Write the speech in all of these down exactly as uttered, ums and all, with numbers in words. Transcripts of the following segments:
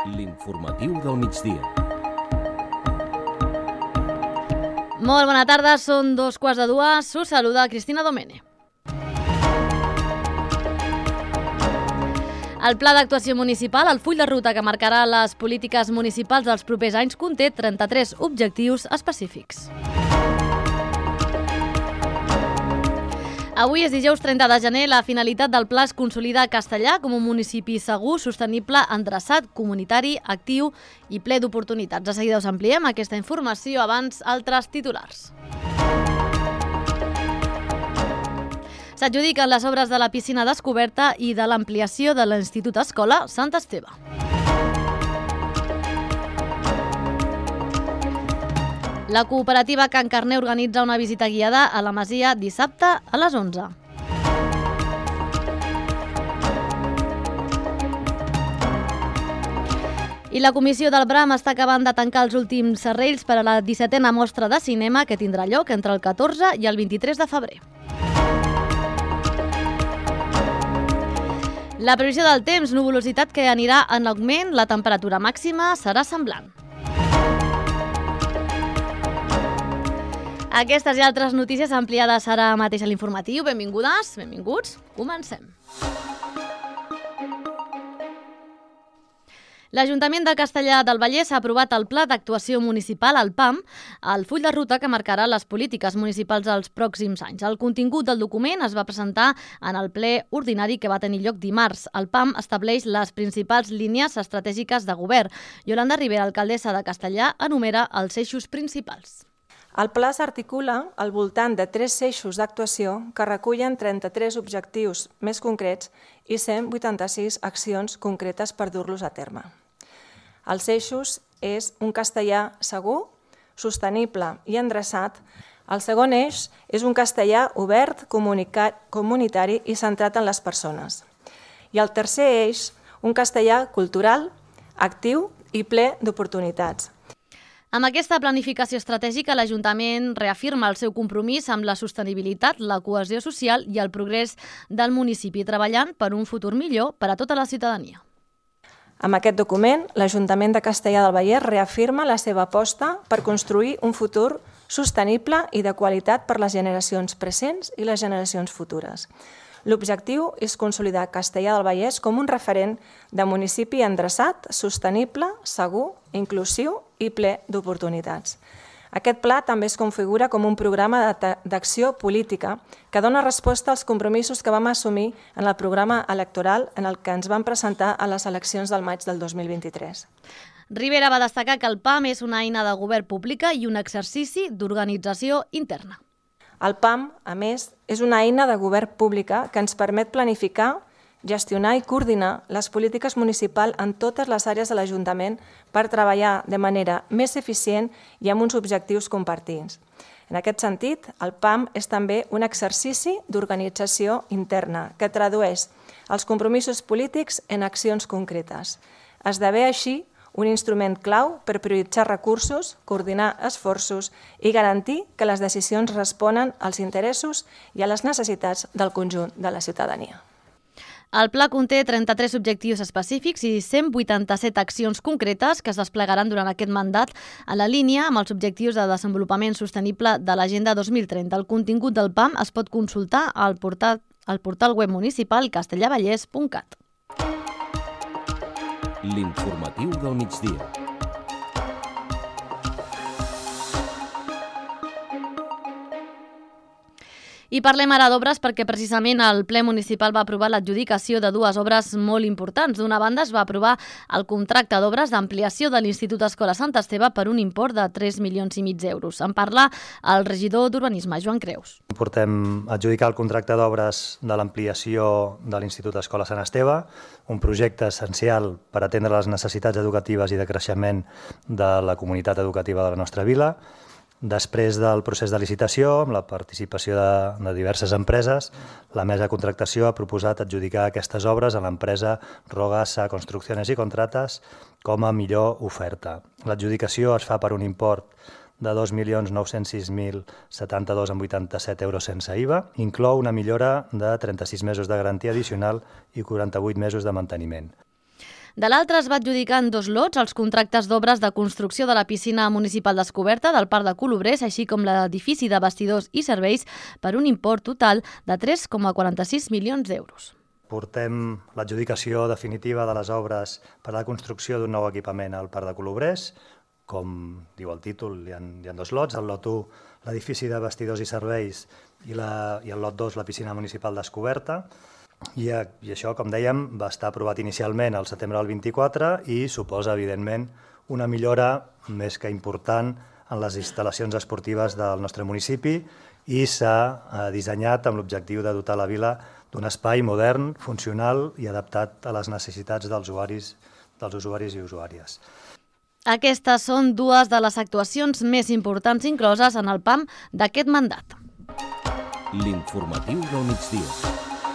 L'informatiu del migdia. Molt bona tarda, són dos quarts de dues. Us saluda Cristina Domene. El Pla d'Actuació Municipal, el full de ruta que marcarà les polítiques municipals dels propers anys, conté trenta-tres objectius específics. Avui és dijous trenta de gener. La finalitat del pla és consolidar Castellar com un municipi segur, sostenible, endreçat, comunitari, actiu i ple d'oportunitats. De seguida us ampliem aquesta informació, abans altres titulars. S'adjudiquen les obres de la piscina descoberta i de l'ampliació de l'Institut Escola Sant Esteve. La cooperativa Can Carner organitza una visita guiada a la Masia dissabte a les onze. I la comissió del Bram està acabant de tancar els últims serrells per a la dissetena mostra de cinema que tindrà lloc entre el catorze i el vint-i-tres de febrer. La previsió del temps, nuvolositat que anirà en augment, la temperatura màxima serà semblant. Aquestes i altres notícies ampliades ara mateix a l'informatiu. Benvingudes, benvinguts. Comencem. L'Ajuntament de Castellar del Vallès ha aprovat el Pla d'Actuació Municipal, el P A M, el full de ruta que marcarà les polítiques municipals dels pròxims anys. El contingut del document es va presentar en el ple ordinari que va tenir lloc dimarts. El P A M estableix les principals línies estratègiques de govern. Yolanda Rivera, alcaldessa de Castellar, enumera els eixos principals. El pla s'articula al voltant de tres eixos d'actuació que recullen trenta-tres objectius més concrets i cent vuitanta-sis accions concretes per dur-los a terme. Els eixos és un castellà segur, sostenible i endreçat. El segon eix és un castellà obert, comunitari i centrat en les persones. I el tercer eix, un castellà cultural, actiu i ple d'oportunitats. Amb aquesta planificació estratègica, l'Ajuntament reafirma el seu compromís amb la sostenibilitat, la cohesió social i el progrés del municipi, treballant per un futur millor per a tota la ciutadania. Amb aquest document, l'Ajuntament de Castellar del Vallès reafirma la seva aposta per construir un futur sostenible i de qualitat per les generacions presents i les generacions futures. L'objectiu és consolidar Castellar del Vallès com un referent de municipi endreçat, sostenible, segur, inclusiu i ple d'oportunitats. Aquest pla també es configura com un programa d'acció política que dona resposta als compromisos que vam assumir en el programa electoral en el que ens vam presentar a les eleccions del maig del dos mil vint-i-tres. Rivera va destacar que el P A M és una eina de govern pública i un exercici d'organització interna. El P A M, a més, és una eina de govern pública que ens permet planificar, gestionar i coordinar les polítiques municipals en totes les àrees de l'Ajuntament per treballar de manera més eficient i amb uns objectius compartits. En aquest sentit, el P A M és també un exercici d'organització interna que tradueix els compromisos polítics en accions concretes. Esdevé així un instrument clau per prioritzar recursos, coordinar esforços i garantir que les decisions responen als interessos i a les necessitats del conjunt de la ciutadania. El pla conté trenta-tres objectius específics i cent vuitanta-set accions concretes que es desplegaran durant aquest mandat en la línia amb els objectius de desenvolupament sostenible de l'Agenda dos mil trenta. El contingut del P A M es pot consultar al portal, al portal web municipal castellarvallès punt cat. L'informatiu del migdia. I parlem ara d'obres perquè precisament el ple municipal va aprovar l'adjudicació de dues obres molt importants. D'una banda es va aprovar el contracte d'obres d'ampliació de l'Institut Escola Sant Esteve per un import de tres milions i mig d'euros. En parla el regidor d'Urbanisme, Joan Creus. Portem a adjudicar el contracte d'obres de l'ampliació de l'Institut Escola Sant Esteve, un projecte essencial per atendre les necessitats educatives i de creixement de la comunitat educativa de la nostra vila. Després del procés de licitació, amb la participació de, de diverses empreses, la mesa de contractació ha proposat adjudicar aquestes obres a l'empresa Rogasa Construcciones y Contratas com a millor oferta. L'adjudicació es fa per un import de dos milions nou-cents sis mil setanta-dos coma vuitanta-set euros sense I V A, inclou una millora de trenta-sis mesos de garantia addicional i quaranta-vuit mesos de manteniment. De l'altra es va adjudicar en dos lots els contractes d'obres de construcció de la piscina municipal descoberta del Parc de Colobrers, així com l'edifici de vestidors i serveis, per un import total de tres coma quaranta-sis milions d'euros. Portem l'adjudicació definitiva de les obres per a la construcció d'un nou equipament al Parc de Colobrers. Com diu el títol, hi ha, hi ha dos lots. El lot u, l'edifici de vestidors i serveis, i, la, i el lot dos, la piscina municipal descoberta. I, I això, com dèiem, va estar aprovat inicialment al setembre del vint-i-quatre i suposa, evidentment, una millora més que important en les instal·lacions esportives del nostre municipi i s'ha eh, dissenyat amb l'objectiu de dotar la vila d'un espai modern, funcional i adaptat a les necessitats dels usuaris, dels usuaris i usuàries. Aquestes són dues de les actuacions més importants incloses en el P A M d'aquest mandat. L'informatiu del migdia.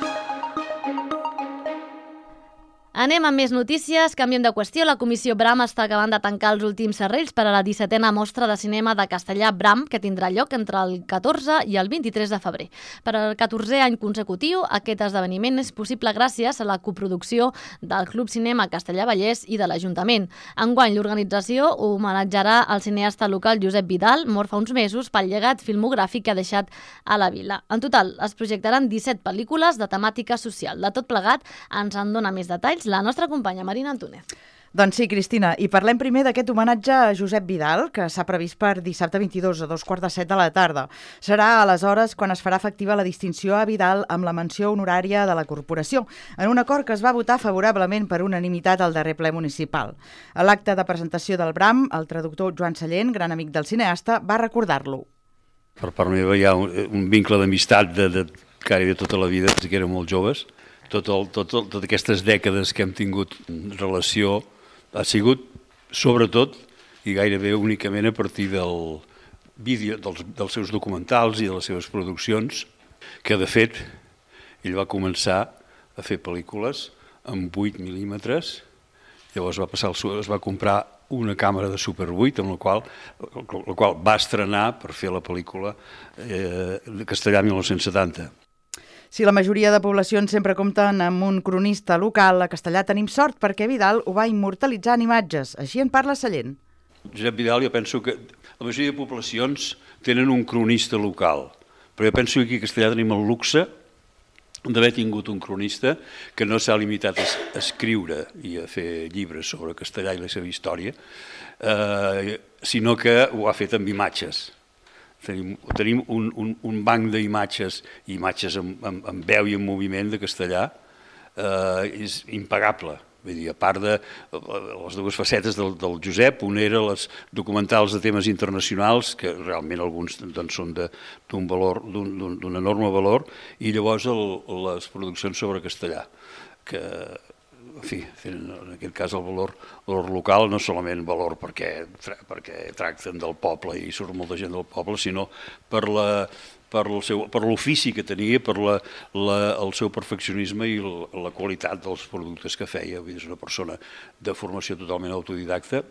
Anem amb més notícies. Canviem de qüestió. La Comissió Bram està acabant de tancar els últims serrells per a la dissetena mostra de cinema de castellà Bram, que tindrà lloc entre el catorze i el vint-i-tres de febrer. Per al catorzè any consecutiu, aquest esdeveniment és possible gràcies a la coproducció del Club Cinema Castellà Vallès i de l'Ajuntament. Enguany, l'organització homenatjarà el cineasta local Josep Vidal, mort fa uns mesos, pel llegat filmogràfic que ha deixat a la vila. En total, es projectaran disset pel·lícules de temàtica social. De tot plegat, ens en dona més detalls la nostra companya Marina Antúnez. Doncs sí, Cristina, i parlem primer d'aquest homenatge a Josep Vidal, que s'ha previst per dissabte vint-i-dos a dos quarts de set de la tarda. Serà aleshores quan es farà efectiva la distinció a Vidal amb la menció honorària de la corporació, en un acord que es va votar favorablement per unanimitat al darrer ple municipal. A l'acte de presentació del Bram, el traductor Joan Sallent, gran amic del cineasta, va recordar-lo. Per part meva hi ha un, un vincle d'amistat de, de gairebé tota la vida, des que érem molt joves. Tot el, tot el, totes aquestes dècades que hem tingut relació ha sigut, sobretot, i gairebé únicament a partir del vídeo, dels, dels seus documentals i de les seves produccions, que de fet ell va començar a fer pel·lícules amb vuit mil·límetres, llavors va, passar el, es va comprar una càmera de Super vuit, amb la qual, la qual va estrenar per fer la pel·lícula eh, de Castellà mil nou-cents setanta. Si la majoria de poblacions sempre compten amb un cronista local, a Castellà tenim sort perquè Vidal ho va immortalitzar en imatges. Així en parla Sallent. Josep Vidal, jo penso que la majoria de poblacions tenen un cronista local, però jo penso que aquí a Castellà tenim el luxe d'haver tingut un cronista que no s'ha limitat a escriure i a fer llibres sobre Castellà i la seva història, eh, sinó que ho ha fet amb imatges. Tenim, tenim un, un, un banc d'imatges, imatges amb, amb, amb veu i en moviment de Castellà, eh, és impagable. Vull dir, a part de les dues facetes del, del Josep, un era les documentals de temes internacionals, que realment alguns doncs, són d'un valor, d'un enorme valor, i llavors el, les produccions sobre Castellà, que en fi, en aquest cas el valor, valor local, no solament valor perquè, perquè tracten del poble i surt molta gent del poble, sinó per la, per l'ofici que tenia, per la, la, el seu perfeccionisme i la, la qualitat dels productes que feia. És una persona de formació totalment autodidacta,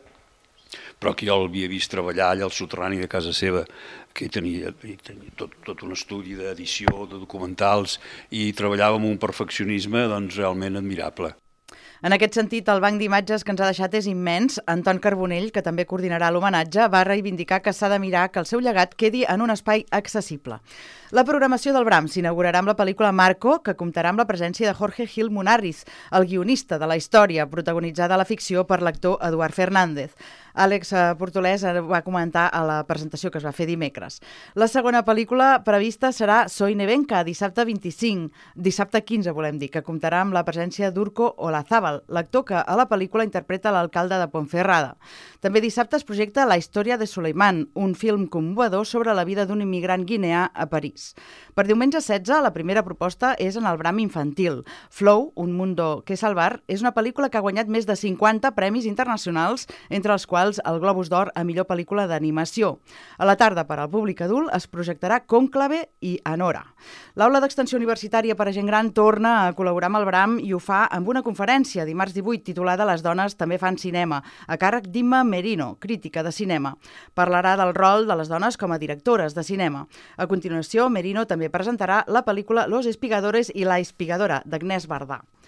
però que jo l'havia vist treballar allà al soterrani de casa seva, que tenia, tenia tot, tot un estudi d'edició, de documentals, i treballava amb un perfeccionisme doncs, realment admirable. En aquest sentit, el banc d'imatges que ens ha deixat és immens. Anton Carbonell, que també coordinarà l'homenatge, va reivindicar que s'ha de mirar que el seu llegat quedi en un espai accessible. La programació del Bram s'inaugurarà amb la pel·lícula Marco, que comptarà amb la presència de Jorge Gil Munarriz, el guionista de la història, protagonitzada a la ficció per l'actor Eduard Fernández. Àlex Portolès va comentar a la presentació que es va fer dimecres. La segona pel·lícula prevista serà Soy Nevenka, dissabte vint-i-cinc, dissabte quinze, volem dir, que comptarà amb la presència d'Urko Olazábal, l'actor que a la pel·lícula interpreta l'alcalde de Ponferrada. També dissabte es projecta La història de Suleiman, un film commovedor sobre la vida d'un immigrant guineà a París. Per diumenge setze, la primera proposta és en el Bram infantil. Flow, un mundo que salvar, és una pel·lícula que ha guanyat més de cinquanta premis internacionals, entre els quals el Globus d'Or a millor pel·lícula d'animació. A la tarda, per al públic adult, es projectarà Cònclave i Anora. L'Aula d'Extensió Universitària per a Gent Gran torna a col·laborar amb el Bram i ho fa amb una conferència dimarts divuit titulada Les dones també fan cinema, a càrrec d'Imma Merino, crítica de cinema. Parlarà del rol de les dones com a directores de cinema. A continuació, Merino també presentarà la pel·lícula Los Espigadores i la Espigadora, d'Agnès Bardà.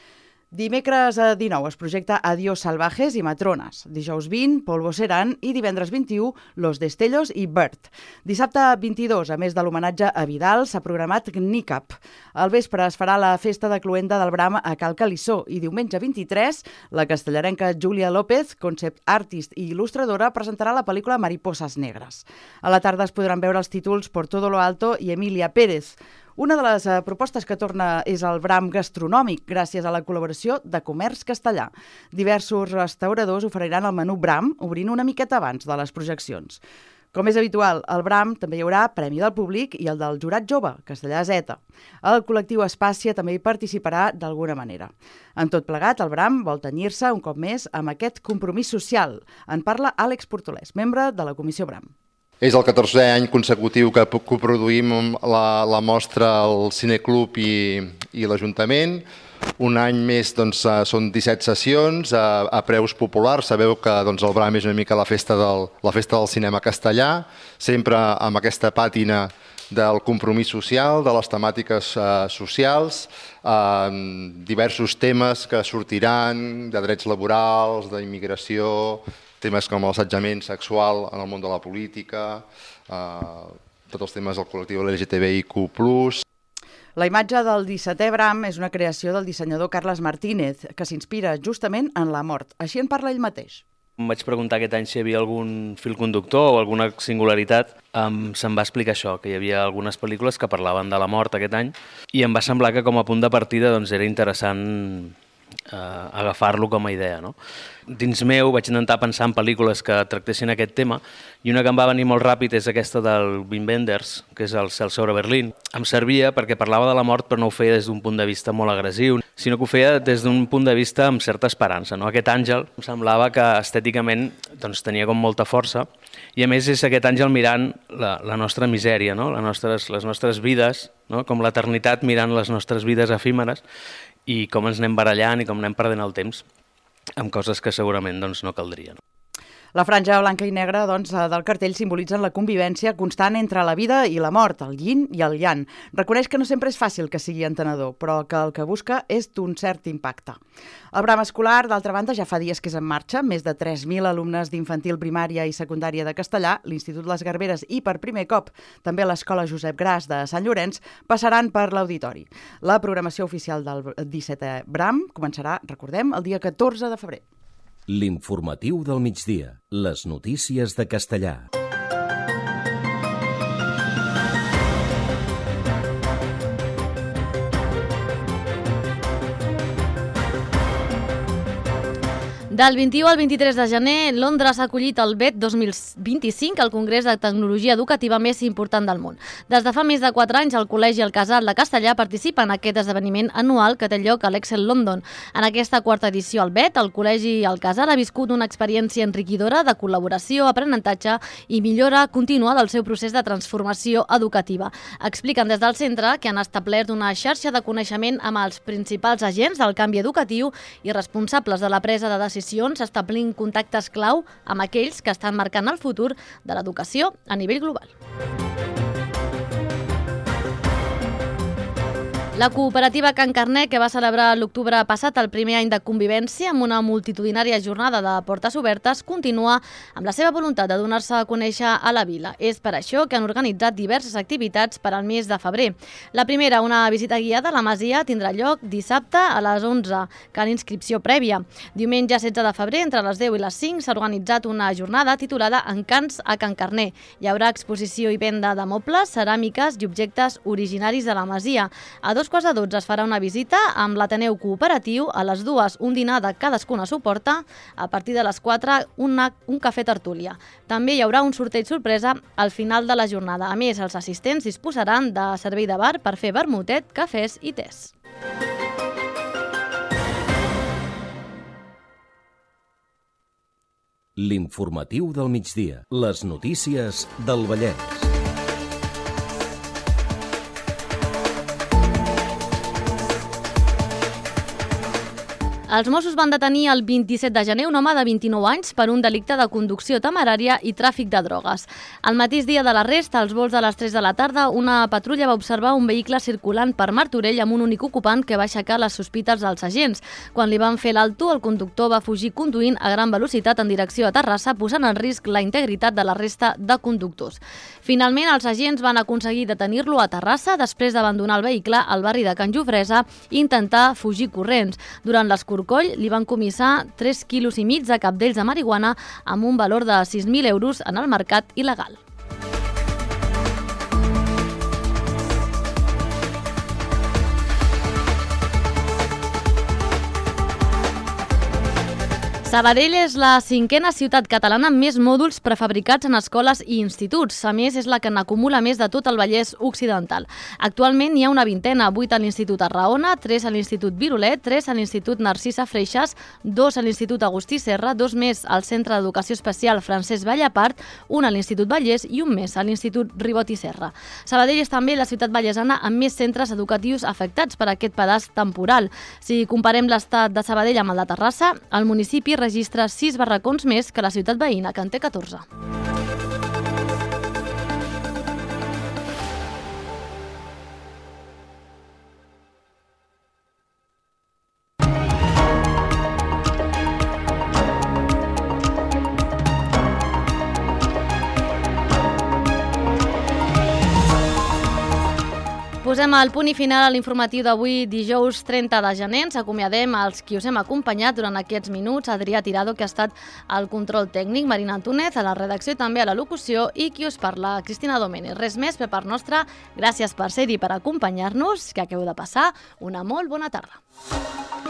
Dimecres a dinou es projecta Adiós Salvajes i Matrones. Dijous vint, Polvo Serán i divendres vint-i-u, Los Destellos i Bird. Dissabte vint-i-dos, a més de l'homenatge a Vidal, s'ha programat Nicap. Al vespre es farà la festa de cluenda del Bram a Cal Calissó i diumenge vint-i-tres, la castellarenca Júlia López, concept artist i il·lustradora, presentarà la pel·lícula Mariposas Negres. A la tarda es podran veure els títols Por todo lo alto i Emilia Pérez. Una de les eh, propostes que torna és el Bram gastronòmic, gràcies a la col·laboració de Comerç Castellà. Diversos restauradors oferiran el menú Bram, obrint una miqueta abans de les projeccions. Com és habitual, al Bram també hi haurà Premi del Públic i el del Jurat Jove, Castellà Z. El col·lectiu Espàcia també hi participarà d'alguna manera. En tot plegat, el Bram vol tenyir-se un cop més amb aquest compromís social. En parla Àlex Portolès, membre de la Comissió Bram. És el catorzè any consecutiu que coproduïm la, la mostra al Cineclub i, i l'Ajuntament. Un any més doncs, són disset sessions a, a preus populars. Sabeu que doncs, el Bram és una mica la festa, del, la festa del cinema castellà, sempre amb aquesta pàtina del compromís social, de les temàtiques eh, socials, eh, diversos temes que sortiran de drets laborals, d'immigració, temes com l'assetjament sexual en el món de la política, eh, tots els temes del col·lectiu L G T B I Q plus. La imatge del dissetè Bram és una creació del dissenyador Carles Martínez, que s'inspira justament en la mort. Així en parla ell mateix. Em vaig preguntar aquest any si hi havia algun fil conductor o alguna singularitat. Um, se'm va explicar això, que hi havia algunes pel·lícules que parlaven de la mort aquest any i em va semblar que com a punt de partida doncs, era interessant Uh, agafar-lo com a idea. No? Dins meu vaig intentar pensar en pel·lícules que tractessin aquest tema i una que em va venir molt ràpid és aquesta del Wim Wenders, que és El cel sobre Berlín. Em servia perquè parlava de la mort però no ho feia des d'un punt de vista molt agressiu, sinó que ho feia des d'un punt de vista amb certa esperança. No? Aquest àngel em semblava que estèticament doncs, tenia com molta força i a més és aquest àngel mirant la, la nostra misèria, no? les, nostres, les nostres vides, no? Com l'eternitat mirant les nostres vides efímeres i com ens anem barallant i com anem perdent el temps amb coses que segurament doncs, no caldrien. La franja blanca i negra doncs, del cartell simbolitzen la convivència constant entre la vida i la mort, el yin i el yang. Reconeix que no sempre és fàcil que sigui entenedor, però que el que busca és d'un cert impacte. El Bram escolar, d'altra banda, ja fa dies que és en marxa. Més de tres mil alumnes d'infantil, primària i secundària de Castellà, l'Institut Les Garberes i, per primer cop, també l'Escola Josep Gras de Sant Llorenç, passaran per l'auditori. La programació oficial del dissetè Bram començarà, recordem, el dia catorze de febrer. L'informatiu del migdia. Les notícies de Castellà. Del vint-i-u al vint-i-tres de gener, Londres ha acollit el B E T dos mil vint-i-cinc, el Congrés de Tecnologia Educativa més important del món. Des de fa més de quatre anys, el Col·legi El Casal de Castellà participa en aquest esdeveniment anual que té lloc a l'Excel London. En aquesta quarta edició al B E T, el Col·legi El Casal ha viscut una experiència enriquidora de col·laboració, aprenentatge i millora contínua del seu procés de transformació educativa. Expliquen des del centre que han establert una xarxa de coneixement amb els principals agents del canvi educatiu i responsables de la presa de decisions, establint contactes clau amb aquells que estan marcant el futur de l'educació a nivell global. La cooperativa Can Carné, que va celebrar l'octubre passat el primer any de convivència amb una multitudinària jornada de portes obertes, continua amb la seva voluntat de donar-se a conèixer a la vila. És per això que han organitzat diverses activitats per al mes de febrer. La primera, una visita guiada a la Masia, tindrà lloc dissabte a les onze, cal inscripció prèvia. Diumenge setze de febrer, entre les deu i les cinc, s'ha organitzat una jornada titulada Encants a Can Carné. Hi haurà exposició i venda de mobles, ceràmiques i objectes originaris de la Masia. A dos quarts de dotze es farà una visita amb l'Ateneu Cooperatiu, a les dues un dinar de cadascuna suporta, a partir de les quatre una, un cafè tertúlia. També hi haurà un sorteig sorpresa al final de la jornada. A més, els assistents disposaran de servei de bar per fer vermutet, cafès i tés. L'informatiu del migdia. Les notícies del Vallès. Els Mossos van detenir el vint-i-set de gener un home de vint-i-nou anys per un delicte de conducció temerària i tràfic de drogues. Al mateix dia de l'arrest, als volts de les tres de la tarda, una patrulla va observar un vehicle circulant per Martorell amb un únic ocupant que va aixecar les sospites dels agents. Quan li van fer l'alto, el conductor va fugir conduint a gran velocitat en direcció a Terrassa, posant en risc la integritat de la resta de conductors. Finalment, els agents van aconseguir detenir-lo a Terrassa després d'abandonar el vehicle al barri de Can Jofresa i intentar fugir corrents. Durant l'escorcoll li van comissar tres quilos i mig de cabdells de marihuana amb un valor de sis mil euros en el mercat il·legal. Sabadell és la cinquena ciutat catalana amb més mòduls prefabricats en escoles i instituts. A més, és la que n'acumula més de tot el Vallès Occidental. Actualment hi ha una vintena, vuit a l'Institut Arraona, tres a l'Institut Virolet, tres a l'Institut Narcisa Freixas, dos a l'Institut Agustí Serra, dos més al Centre d'Educació Especial Francesc Vallapart, un a l'Institut Vallès i un més a l'Institut Ribot i Serra. Sabadell és també la ciutat vallesana amb més centres educatius afectats per aquest pedaç temporal. Si comparem l'estat de Sabadell amb el de Terrassa, el municipi registra sis barracons més que la ciutat veïna, que en té catorze. Posem el punt i final a l'informatiu d'avui, dijous trenta de gener. Ens acomiadem als qui us hem acompanyat durant aquests minuts. Adrià Tirado, que ha estat al control tècnic, Marina Antúnez, a la redacció i també a la locució, i qui us parla, Cristina Domènech. Res més per part nostra. Gràcies per ser-hi, per acompanyar-nos, que acabeu de passar una molt bona tarda.